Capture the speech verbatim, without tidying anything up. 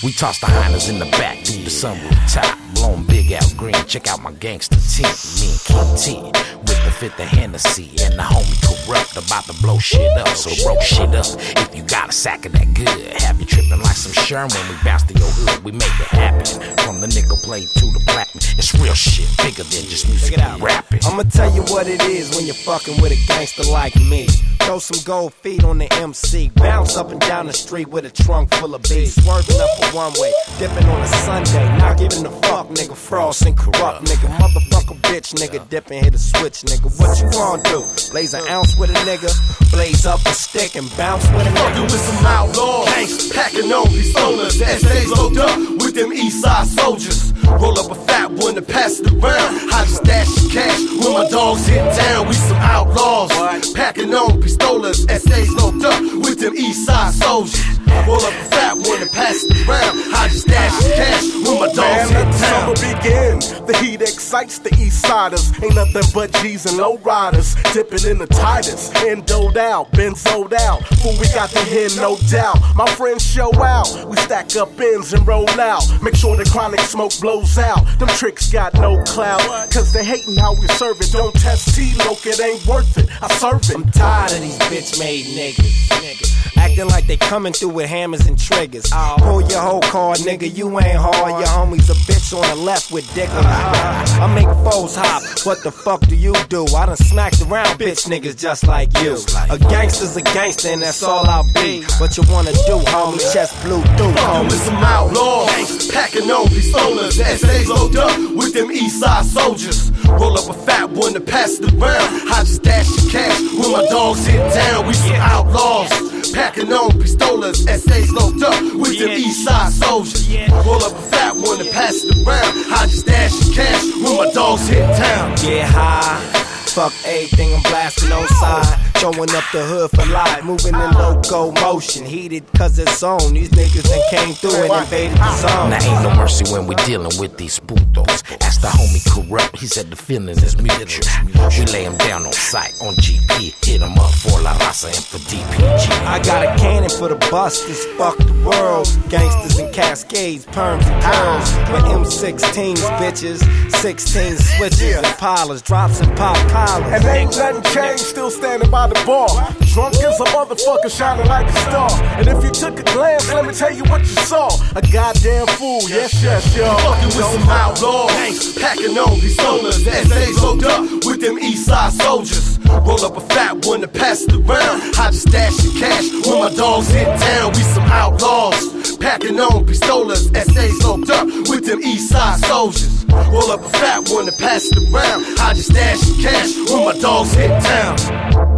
We toss the Heiners in the back, do the sunroof top. Blowing big out green, check out my gangster team. Me and King T with the fifth of Hennessy. And the homie Corrupt about to blow shit up. So roll shit up if you got a sack of that good. Have you tripping like some Sherm when we bounce to your hood. We make it happen. From the nickel plate to the platinum. It's real shit, bigger than just music and rapping. I'ma tell you what it is when you're fucking with a gangster like me. Throw some gold feet on the M C. Bounce up and down the street with a trunk full of beats. Swerving up a one way, dipping on a Sunday. Not giving a fuck, nigga. Frost and corrupt, nigga. Motherfucker, bitch, nigga. Dip and hit a switch, nigga. What you wanna do? Blaze an ounce with a nigga. Blaze up a stick and bounce with a nigga. Fucking with some outlaws, gangs packing on pistolas. S A's loaded up with them East Side soldiers. Roll up a fat one to pass it around. I just stash the cash when my dogs hit down. We some outlaws, packing on pistolas. S A's loaded up with them East Side soldiers. Roll up a fat one to pass it around. I just stash the cash when my dogs hit down. Summer begin. The heat excites the East Siders. Ain't nothing but G's and low riders. Dipping in the tightest. Endowed out, benzoed out. Fool, we got the hit, no doubt. My friends show out. We stack up ends and roll out. Make sure the chronic smoke blows out. Them tricks got no clout. Cause they hating how we serve it. Don't test T-Loke, it ain't worth it. I serve it. I'm tired of these bitch-made niggas. niggas. Acting like they coming through with hammers and triggers. Pull your whole card, nigga, you ain't hard. Your homie's a bitch on the left with dick on the right. I make foes hop, what the fuck do you do? I done smacked around bitch niggas just like you. A gangster's a gangster and that's all I'll be. What you wanna do, homie? Chest blew through, Fucking with some outlaws, packing on pistolas. S A's loaded up with them East Side soldiers. Roll up a fat one to pass it around. I just dash the cash when my dogs hit down. We some outlaws, packing on pistolas. S A's loaded up with them East Side soldiers. Roll up a fat one to pass it around. I just dash the cash when my dogs hit town. Get high, fuck everything, I'm blasting on side. Showing up the hood for life, moving in loco motion. Heated cause it's on, these niggas that came through and invaded the zone. Now ain't no mercy when we dealing with these putos. Ask the homie Corrupt, he said the feeling is mutual. We lay him down on sight, on G P. Hit him up for La Raza and for D P G. I got a cannon for the busters, fuck the world. Gangsters and cascades, perms and curls. With M sixteens, bitches, sixteen switches, Impalas, drops and pop collars. And ain't nothing changed, still standing by the bar. Drunk as a motherfucker, shining like a star. And if you took a glance, let me tell you what you saw. A goddamn fool, yes, yes, y'all. Fucking with some outlaws, packing on pistolas. S A's loaded up with them East Side soldiers. Roll up a fat one to pass it around. I just stash the cash when my dogs hit down. We some outlaws, packing on pistolas. S A's loaded up with them East Side soldiers. Roll up a fat one to pass it around. I just stash the cash when my dogs hit town.